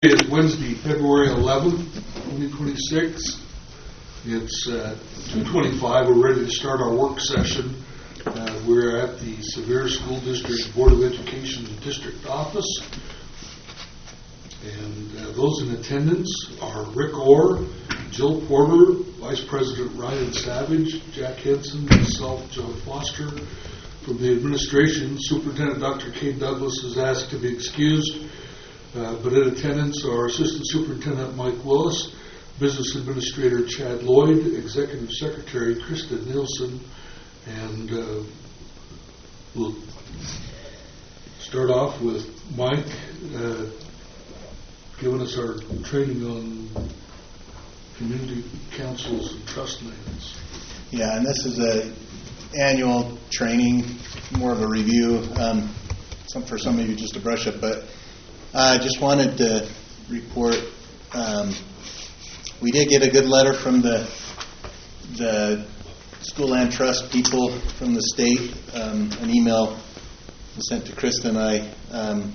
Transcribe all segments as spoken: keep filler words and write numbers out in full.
It is Wednesday, February eleventh, twenty twenty-six. It's uh, two twenty-five. We're ready to start our work session. Uh, we're at the Sevier School District Board of Education District Office. And uh, those in attendance are Rick Orr, Jill Porter, Vice President Ryan Savage, Jack Henson, myself, John Foster. From the administration, Superintendent Doctor Kate Douglas is asked to be excused. Uh, but in attendance are Assistant Superintendent Mike Willis, Business Administrator Chad Lloyd, Executive Secretary Krista Nielsen, and uh, we'll start off with Mike uh, giving us our training on community councils and trust lands. Yeah, and this is a annual training, more of a review. Um, some for some of you just a brush up, but I uh, just wanted to report, um, we did get a good letter from the the School Land Trust people from the state, um, an email was sent to Krista and I, um,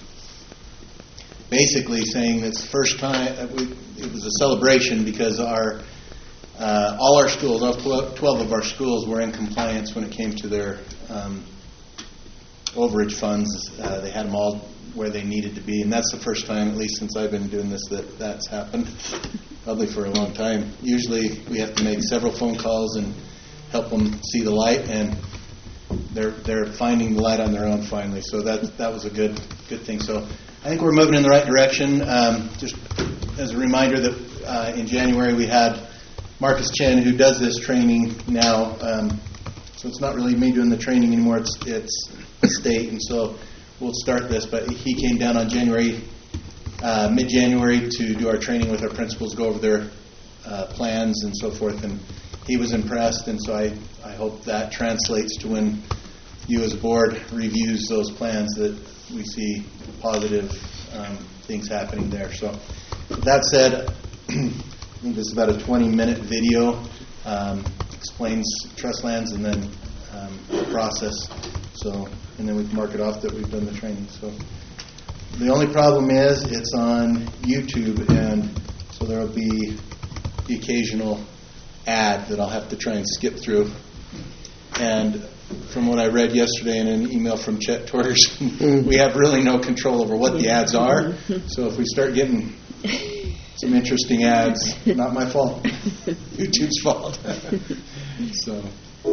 basically saying it's the first time, uh, we, it was a celebration because our uh, all our schools, all twelve of our schools were in compliance when it came to their um, overage funds. Uh, they had them all where they needed to be, and that's the first time, at least since I've been doing this, that that's happened, probably for a long time. Usually we have to make several phone calls and help them see the light, and they're they're finding the light on their own finally, so that that was a good good thing. So I think we're moving in the right direction. Um, just as a reminder that uh, in January we had Marcus Chen, who does this training now, um, so it's not really me doing the training anymore, it's, it's the state, and so we'll start this, but he came down on January, uh, mid-January to do our training with our principals, go over their uh, plans and so forth, and he was impressed, and so I, I hope that translates to when you as a board reviews those plans that we see positive um, things happening there. So with that said, I think this is about a twenty-minute video, um, explains trust lands and then um, the process. So, and then we can mark it off that we've done the training. So, the only problem is it's on YouTube, and so there will be the occasional ad that I'll have to try and skip through. And from what I read yesterday in an email from Chet Torgerson, we have really no control over what the ads are. So if we start getting some interesting ads, not my fault, YouTube's fault. So.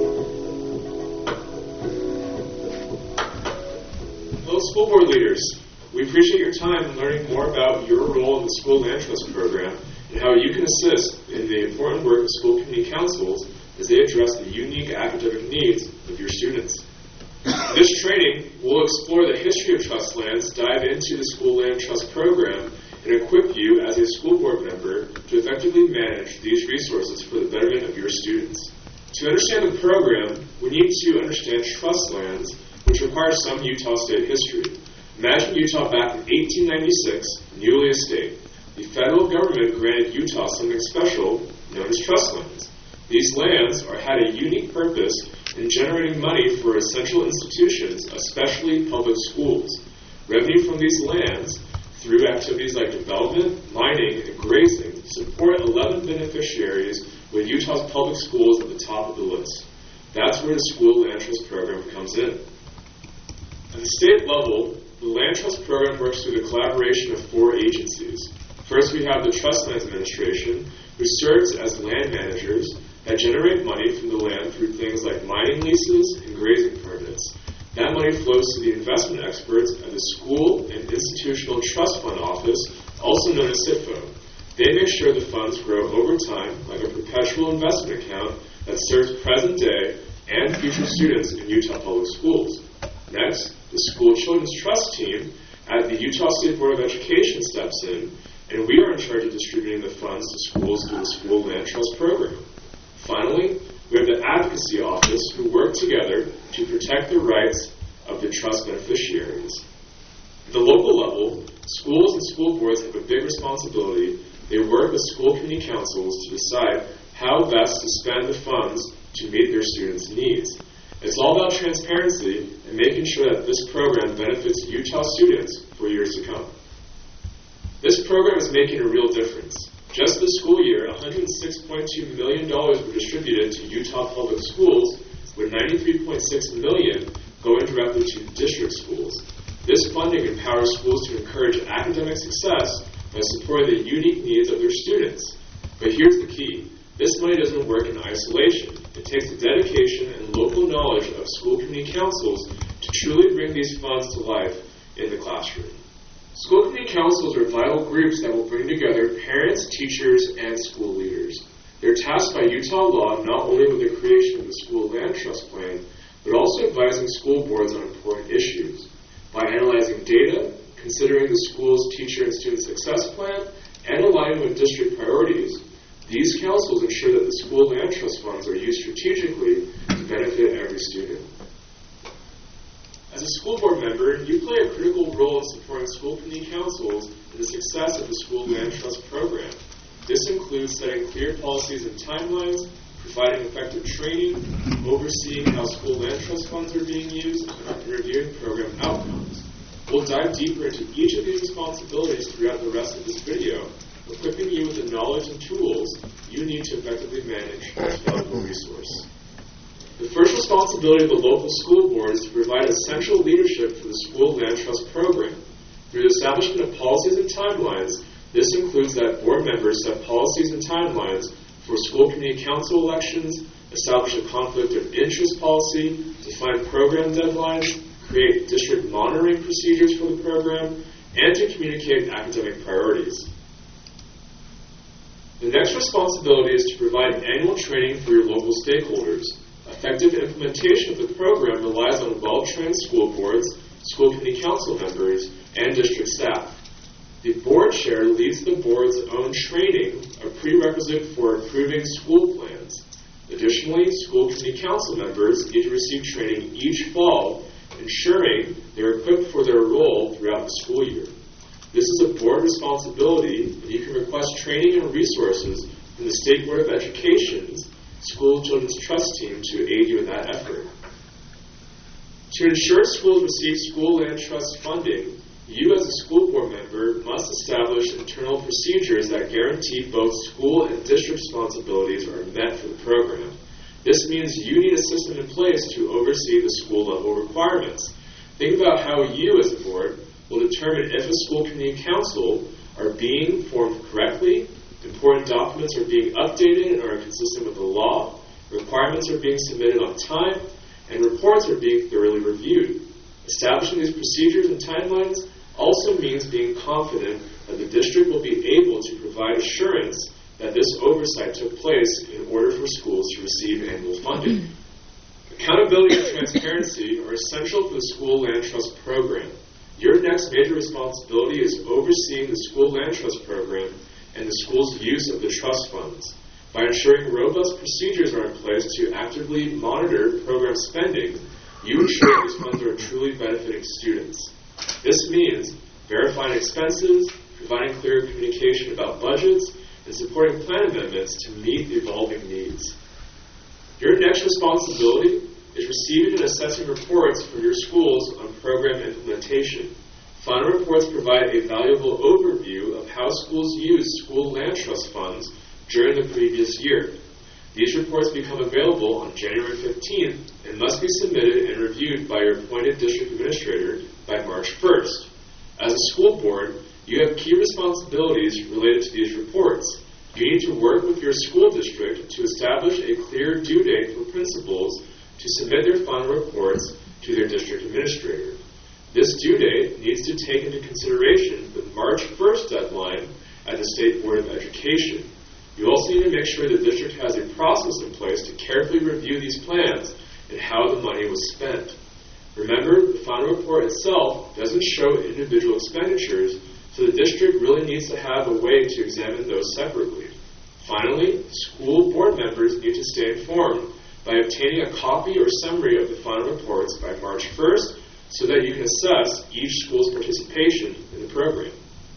Hello, school board leaders. We appreciate your time in learning more about your role in the School Land Trust program and how you can assist in the important work of school community councils as they address the unique academic needs of your students. In this training, we'll explore the history of trust lands, dive into the School Land Trust program, and equip you as a school board member to effectively manage these resources for the betterment of your students. To understand the program, we need to understand trust lands, which requires some Utah state history. Imagine Utah back in eighteen ninety-six, newly a state. The federal government granted Utah something special known as trust lands. These lands are, had a unique purpose in generating money for essential institutions, especially public schools. Revenue from these lands, through activities like development, mining, and grazing, support eleven beneficiaries with Utah's public schools at the top of the list. That's where the School Land Trust program comes in. At the state level, the Land Trust program works through the collaboration of four agencies. First, we have the Trust Lands Administration, who serves as land managers that generate money from the land through things like mining leases and grazing permits. That money flows to the investment experts at the School and Institutional Trust Fund Office, also known as S I T F O. They make sure the funds grow over time like a perpetual investment account that serves present day and future students in Utah public schools. Next, the School Children's Trust Team at the Utah State Board of Education steps in, and we are in charge of distributing the funds to schools through the School Land Trust program. Finally, we have the Advocacy Office, who work together to protect the rights of the trust beneficiaries. At the local level, schools and school boards have a big responsibility. They work with school community councils to decide how best to spend the funds to meet their students' needs. It's all about transparency and making sure that this program benefits Utah students for years to come. This program is making a real difference. Just this school year, one hundred six point two million dollars were distributed to Utah Public Schools, with ninety-three point six million dollars going directly to district schools. This funding empowers schools to encourage academic success by supporting the unique needs of their students. But here's the key. This money doesn't work in isolation. It takes the dedication and local knowledge of school community councils to truly bring these funds to life in the classroom. School community councils are vital groups that will bring together parents, teachers, and school leaders. They're tasked by Utah law not only with the creation of the school land trust plan, but also advising school boards on important issues. By analyzing data, considering the school's teacher and student success plan, and aligning with district priorities, these councils ensure that the school land trust funds are used strategically to benefit every student. As a school board member, you play a critical role in supporting school community councils and the success of the school land trust program. This includes setting clear policies and timelines, providing effective training, overseeing how school land trust funds are being used, and reviewing program outcomes. We'll dive deeper into each of these responsibilities throughout the rest of this video, equipping you with the knowledge and tools you need to effectively manage this valuable resource. The first responsibility of the local school board is to provide essential leadership for the school land trust program. Through the establishment of policies and timelines, this includes that board members set policies and timelines for school community council elections, establish a conflict of interest policy, define program deadlines, create district monitoring procedures for the program, and to communicate academic priorities. The next responsibility is to provide annual training for your local stakeholders. Effective implementation of the program relies on well-trained school boards, school community council members, and district staff. The board chair leads the board's own training, a prerequisite for approving school plans. Additionally, school community council members need to receive training each fall, ensuring they're equipped for their role throughout the school year. This is a board responsibility, and you can request training and resources from the State Board of Education's School Children's Trust Team to aid you in that effort. To ensure schools receive school land trust funding, you as a school board member must establish internal procedures that guarantee both school and district responsibilities are met for the program. This means you need a system in place to oversee the school level requirements. Think about how you as a board will determine if a school community council are being formed correctly, important documents are being updated and are consistent with the law, requirements are being submitted on time, and reports are being thoroughly reviewed. Establishing these procedures and timelines also means being confident that the district will be able to provide assurance that this oversight took place in order for schools to receive annual funding. Accountability and transparency are essential for the school land trust program. Your next major responsibility is overseeing the school land trust program and the school's use of the trust funds. By ensuring robust procedures are in place to actively monitor program spending, you ensure these funds are truly benefiting students. This means verifying expenses, providing clear communication about budgets, and supporting plan amendments to meet the evolving needs. Your next responsibility is receiving and assessing reports from your schools on program implementation. Final reports provide a valuable overview of how schools use school land trust funds during the previous year. These reports become available on January fifteenth and must be submitted and reviewed by your appointed district administrator by March first. As a school board, you have key responsibilities related to these reports. You need to work with your school district to establish a clear due date for principals to submit their final reports to their district administrator. This due date needs to take into consideration the March first deadline at the State Board of Education. You also need to make sure the district has a process in place to carefully review these plans and how the money was spent. Remember, the final report itself doesn't show individual expenditures, so the district really needs to have a way to examine those separately. Finally, school board members need to stay informed by obtaining a copy or summary of the final reports by March first so that you can assess each school's participation in the program.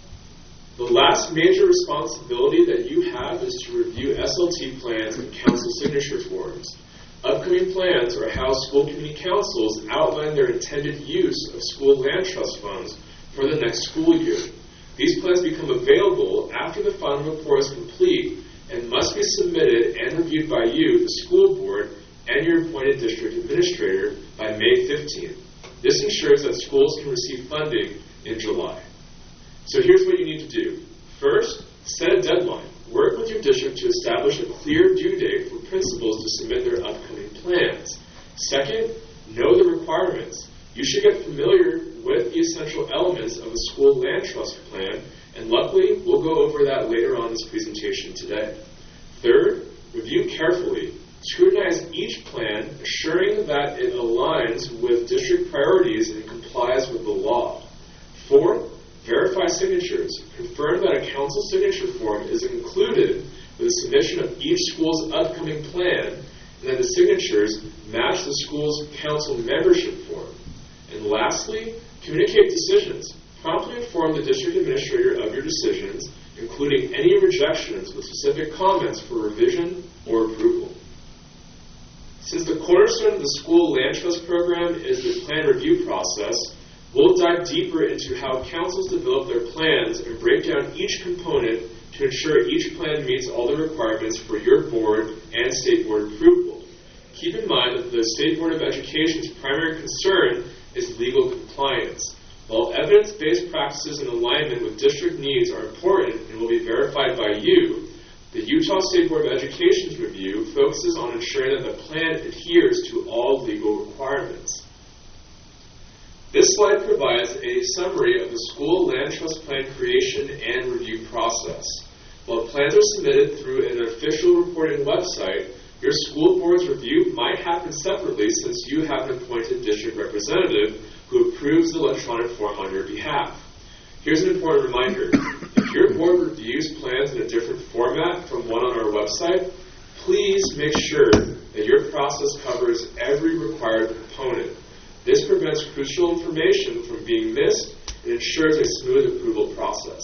The last major responsibility that you have is to review S L T plans and council signature forms. Upcoming plans are how school community councils outline their intended use of school land trust funds for the next school year. These plans become available after the final report is complete and must be submitted and reviewed by you, the school board, and your appointed district administrator by May fifteenth. This ensures that schools can receive funding in July. So here's what you need to do. First, set a deadline. Work with your district to establish a clear due date for principals to submit their upcoming plans. Second, know the requirements. You should get familiar with the essential elements of a school land trust plan, and luckily, we'll go over that later on in this presentation today. Third, review carefully. Scrutinize each plan, assuring that it aligns with district priorities and complies with the law. Fourth, verify signatures. Confirm that a council signature form is included with the submission of each school's upcoming plan, and that the signatures match the school's council membership form. And lastly, communicate decisions. Promptly inform the district administrator of your decisions, including any rejections with specific comments for revision or approval. Since the cornerstone of the school land trust program is the plan review process, we'll dive deeper into how councils develop their plans and break down each component to ensure each plan meets all the requirements for your board and state board approval. Keep in mind that the State Board of Education's primary concern is legal compliance. While evidence-based practices in alignment with district needs are important and will be verified by you, the Utah State Board of Education's review focuses on ensuring that the plan adheres to all legal requirements. This slide provides a summary of the school land trust plan creation and review process. While plans are submitted through an official reporting website, your school board's review might happen separately since you have an appointed district representative who approves the electronic form on your behalf. Here's an important reminder. If your board reviews plans in a different format from one on our website, please make sure that your process covers every required component. This prevents crucial information from being missed and ensures a smooth approval process.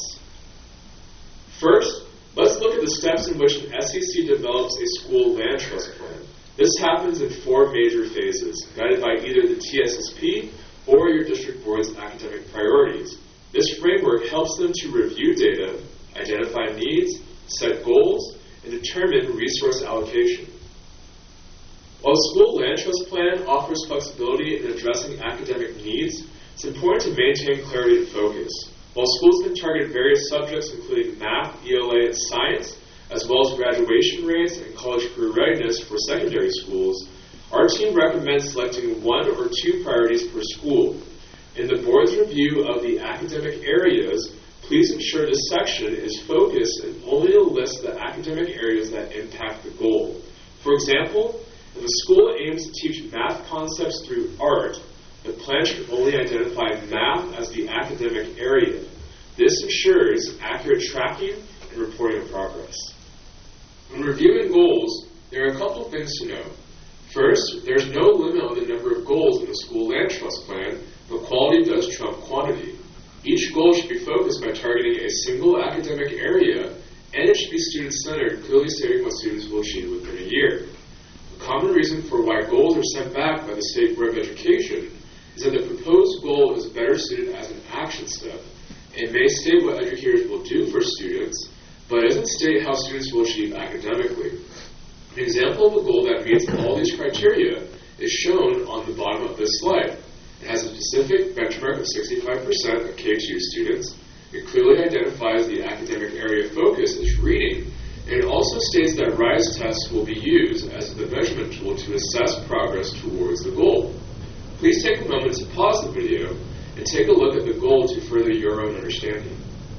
First, let's look at the steps in which an S E C develops a school land trust plan. This happens in four major phases, guided by either the T S S P or your district board's academic priorities. This framework helps them to review data, identify needs, set goals, and determine resource allocation. While the school land trust plan offers flexibility in addressing academic needs, it's important to maintain clarity and focus. While schools can target various subjects including math, E L A, and science, as well as graduation rates and college career readiness for secondary schools, our team recommends selecting one or two priorities per school. In the board's review of the academic areas, please ensure this section is focused and only lists the academic areas that impact the goal. For example, if a school aims to teach math concepts through art, the plan should only identify math as the academic area. This ensures accurate tracking and reporting of progress. When reviewing goals, there are a couple things to know. First, there's no limit on the number of goals in the school land trust plan, but quality does trump quantity. Each goal should be focused by targeting a single academic area, and it should be student-centered, clearly stating what students will achieve within a year. A common reason for why goals are sent back by the State Board of Education is that the proposed goal is better suited as an action step. It may state what educators will do for students, but it doesn't state how students will achieve academically. An example of a goal that meets all these criteria is shown on the bottom of this slide. It has a specific benchmark of sixty-five percent of K two students. It clearly identifies the academic area of focus as reading, and it also states that RISE tests will be used as the measurement tool to assess progress towards the goal. Please take a moment to pause the video and take a look at the goal to further your own understanding.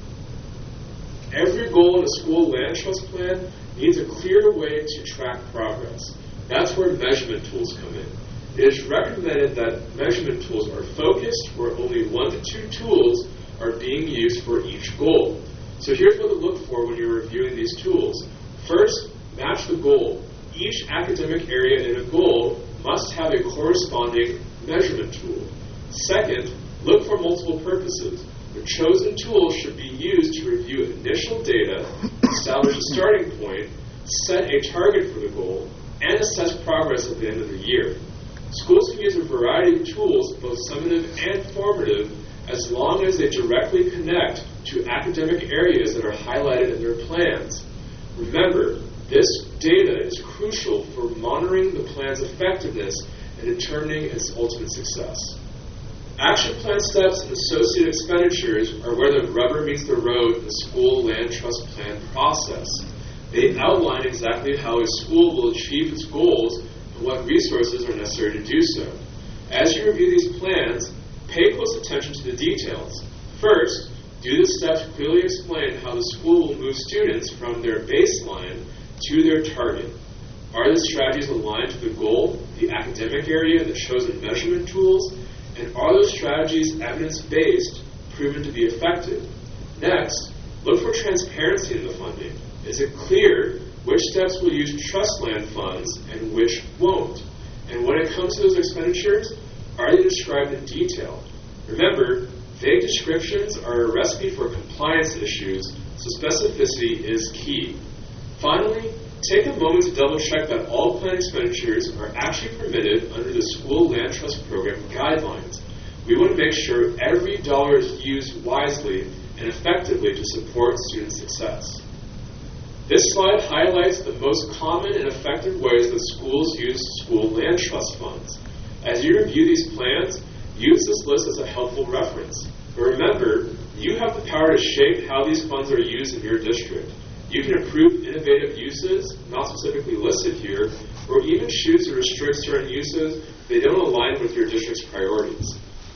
Every goal in a school land trust plan needs a clear way to track progress. That's where measurement tools come in. It is recommended that measurement tools are focused where only one to two tools are being used for each goal. So here's what to look for when you're reviewing these tools. First, match the goal. Each academic area in a goal must have a corresponding measurement tool. Second, look for multiple purposes. The chosen tool should be used to review initial data, establish a starting point, set a target for the goal, and assess progress at the end of the year. Schools can use a variety of tools, both summative and formative, as long as they directly connect to academic areas that are highlighted in their plans. Remember, this data is crucial for monitoring the plan's effectiveness and determining its ultimate success. Action plan steps and associated expenditures are where the rubber meets the road in the school land trust plan process. They outline exactly how a school will achieve its goals and what resources are necessary to do so. As you review these plans, pay close attention to the details. First, do the steps clearly explain how the school will move students from their baseline to their target? Are the strategies aligned to the goal, the academic area, the chosen measurement tools? And are those strategies evidence-based, proven to be effective? Next, look for transparency in the funding. Is it clear which steps will use trust land funds and which won't? And when it comes to those expenditures, are they described in detail? Remember, vague descriptions are a recipe for compliance issues, so specificity is key. Finally, take a moment to double-check that all planned expenditures are actually permitted under the School Land Trust Program guidelines. We want to make sure every dollar is used wisely and effectively to support student success. This slide highlights the most common and effective ways that schools use school land trust funds. As you review these plans, use this list as a helpful reference. But remember, you have the power to shape how these funds are used in your district. You can approve innovative uses, not specifically listed here, or even choose to restrict certain uses if they don't align with your district's priorities.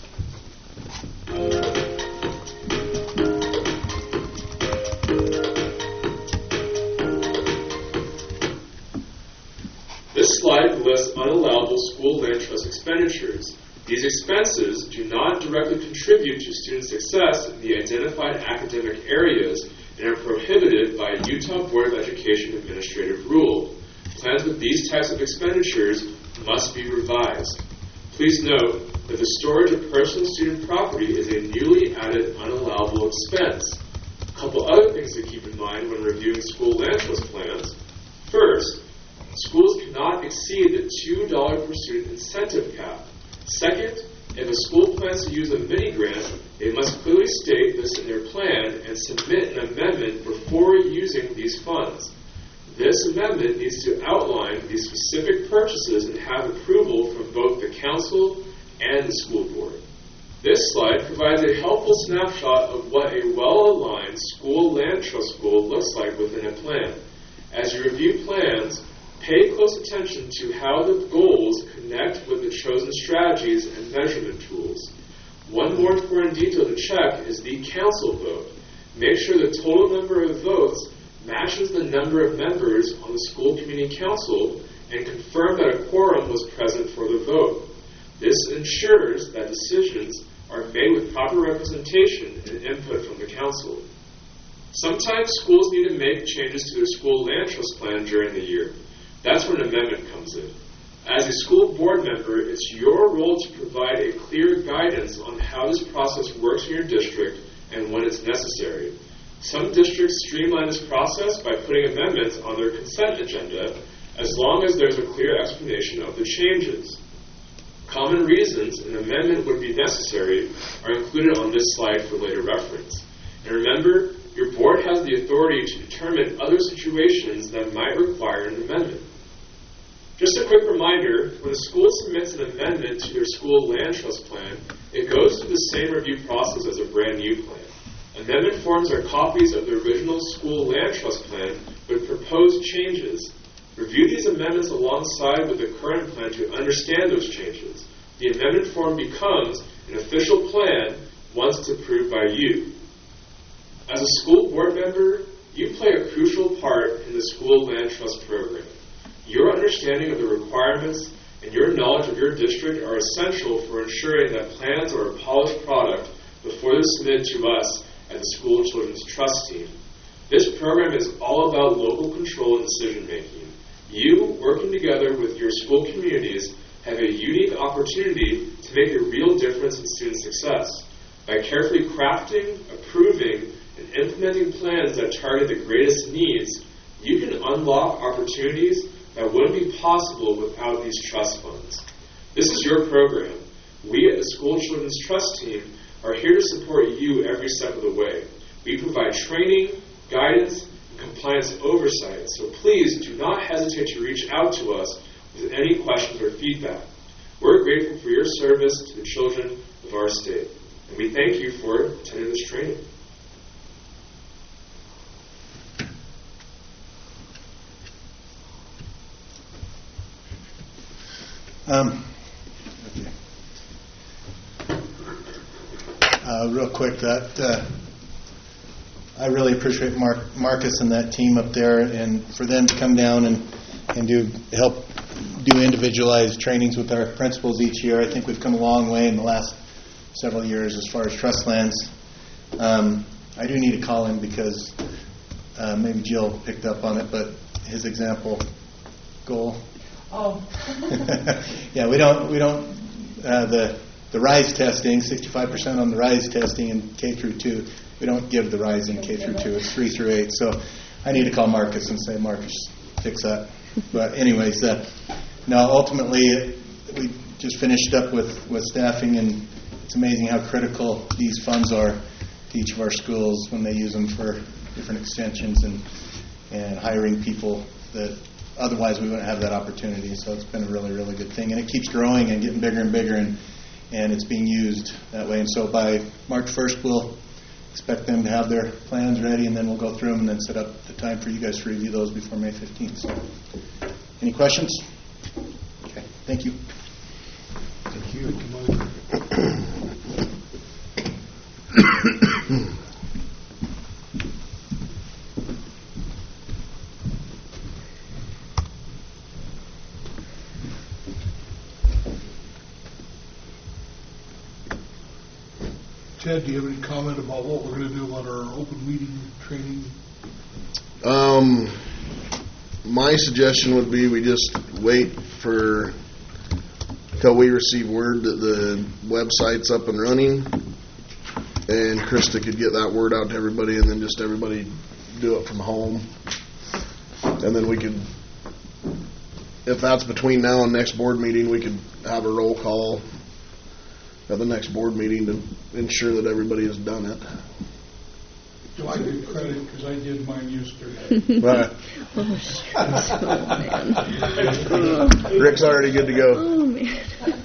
This slide lists unallowable school land trust expenditures. These expenses do not directly contribute to student success in the identified academic areas and are prohibited by a Utah Board of Education administrative rule. Plans with these types of expenditures must be revised. Please note that the storage of personal student property is a newly added unallowable expense. A couple other things to keep in mind when reviewing school land trust plans. First, schools cannot exceed the two dollars per student incentive cap. Second, if a school plans to use a mini-grant, they must clearly state this in their plan and submit an amendment before using these funds. This amendment needs to outline these specific purchases and have approval from both the council and the school board. This slide provides a helpful snapshot of what a well-aligned school land trust goal looks like within a plan. As you review plans, pay close attention to how the goals connect with the chosen strategies and measurement tools. One more important detail to check is the council vote. Make sure the total number of votes matches the number of members on the school community council and confirm that a quorum was present for the vote. This ensures that decisions are made with proper representation and input from the council. Sometimes schools need to make changes to their school land trust plan during the year. That's when an amendment comes in. As a school board member, it's your role to provide a clear guidance on how this process works in your district and when it's necessary. Some districts streamline this process by putting amendments on their consent agenda, as long as there's a clear explanation of the changes. Common reasons an amendment would be necessary are included on this slide for later reference. And remember, your board has the authority to determine other situations that might require an amendment. Just a quick reminder, when a school submits an amendment to their school land trust plan, it goes through the same review process as a brand new plan. Amendment forms are copies of the original school land trust plan with proposed changes. Review these amendments alongside with the current plan to understand those changes. The amendment form becomes an official plan once it's approved by you. As a school board member, you play a crucial part in the school land trust program. Your understanding of the requirements and your knowledge of your district are essential for ensuring that plans are a polished product before they're submitted to us at the School Children's Trust Team. This program is all about local control and decision making. You, working together with your school communities, have a unique opportunity to make a real difference in student success. By carefully crafting, approving, and implementing plans that target the greatest needs, you can unlock opportunities that wouldn't be possible without these trust funds. This is your program. We at the School Children's Trust Team are here to support you every step of the way. We provide training, guidance, and compliance oversight, so please do not hesitate to reach out to us with any questions or feedback. We're grateful for your service to the children of our state, and we thank you for attending this training. Um, okay. uh, real quick, that uh, I really appreciate Mark, Marcus and that team up there, and for them to come down and, and do help do individualized trainings with our principals each year. I think we've come a long way in the last several years as far as trust lands. Um, I do need to call him because uh, maybe Jill picked up on it, but his example goal. Oh. yeah, we don't we don't uh, the the RISE testing, sixty-five percent on the RISE testing in K through two. We don't give the RISE in K through two. It's three through eight. So I need to call Marcus and say, Marcus, fix that. But anyways, uh, now ultimately we just finished up with, with staffing, and it's amazing how critical these funds are to each of our schools when they use them for different extensions and and hiring people that otherwise we wouldn't have that opportunity. So it's been a really, really good thing. And it keeps growing and getting bigger and bigger, and, and it's being used that way. And so by March first, we'll expect them to have their plans ready, and then we'll go through them and then set up the time for you guys to review those before May fifteenth. So any questions? Okay, thank you. Thank you. Thank you, Mike. Ted, do you have any comment about what we're going to do about our open meeting training? Um, my suggestion would be we just wait for till we receive word that the website's up and running, and Krista could get that word out to everybody, and then just everybody do it from home, and then we could, if that's between now and next board meeting, we could have a roll call at the next board meeting to ensure that everybody has done it. Do I get credit because I did mine yesterday? Right. Oh, shucks. Oh, man. Rick's already good to go. Oh, man.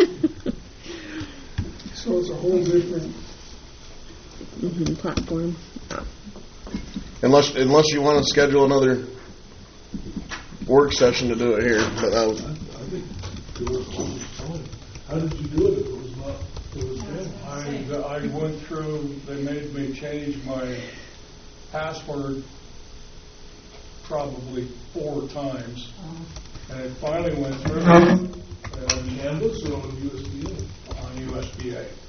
So it's a whole different. Mm-hmm, platform. Unless unless you want to schedule another work session to do it here, but that was, I, I think it was fine. How did you do it? It was not. It was good. I, I went through, they made me change my password probably four times. And it finally went through On Canvas or on U S B A? on U S B A.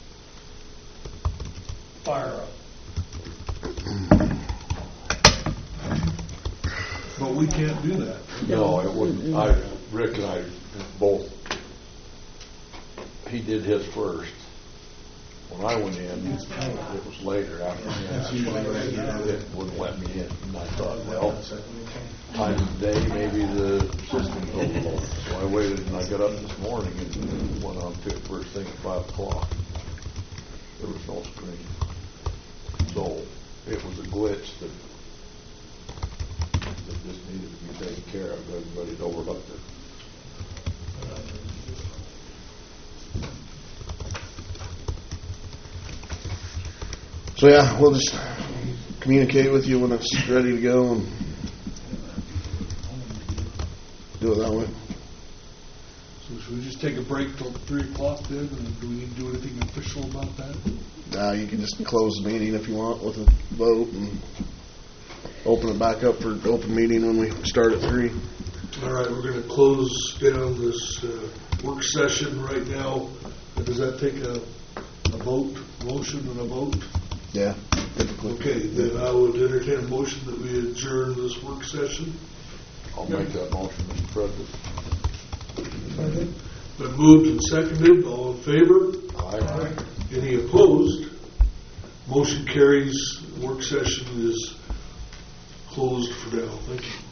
Fire up. But we can't do that. No, it wouldn't. I, Rick and I both, he did his first. When I went in, it was later after him. It wouldn't let me in. And I thought, well, time of day, maybe the system's overloaded. So I waited, and I got up this morning and went on to it first thing at five o'clock. There was no screen. So it was a glitch that that just needed to be taken care of. Everybody'd overlooked it. so yeah, we'll just communicate with you when it's ready to go and do it that way. So should we just take a break till three o'clock then? And do we need to do anything official about that? Uh, you can just close the meeting if you want with a vote and open it back up for open meeting when we start at three. All right, we're going to close down this uh, work session right now. Does that take a, a vote, motion and a vote? Yeah, typically. Okay, then I would entertain a motion that we adjourn this work session. I'll make that motion, Mister President. Been moved and seconded. All in favor? Aye. Any opposed? Motion carries. Work session is closed for now. Thank you.